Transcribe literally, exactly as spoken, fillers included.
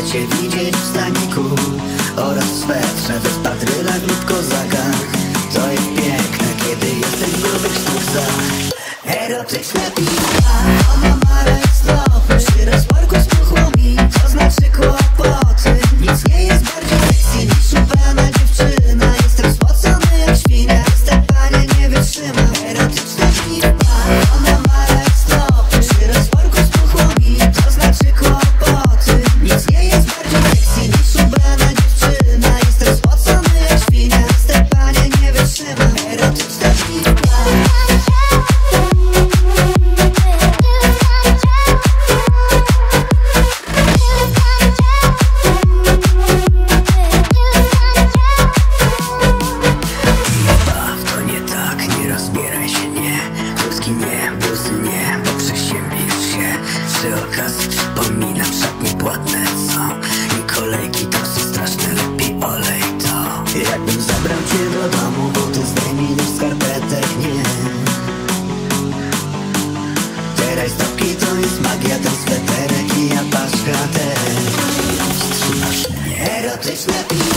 cię widzieć w staniku oraz w swetrze, bez patrylach lub kozakach. To jest piękne, kiedy jesteś w grubych sztuczkach. Erotyczne piwa, ona ma rajstopy, przy rozporku spuchło mi, to znaczy kłopoty. Nic nie jest bardziej sexy niż ubrana dziewczyna. Jestem spocony jak świnia, jestem panie nie wytrzymam. Erotyczne piwa, ona ma rajstopy, przy rozporku spuchło mi, to znaczy kłopoty. Nic nie jest bardziej sexy niż ubrana dziewczyna. Jestem spocony jak świnia, jestem panie nie wytrzymam. Erotyczne piwa. Przy okazji przypominam, szatnie płatne są i kolejki tam są straszne, lepiej olej to. Jakbym zabrał cię do domu, bo ty zdejmij już skarpetek, nie. Teraz stopki to jest magia, ten sweterek i ja paczka też. Trzymasz mnie. Erotyczne piwo.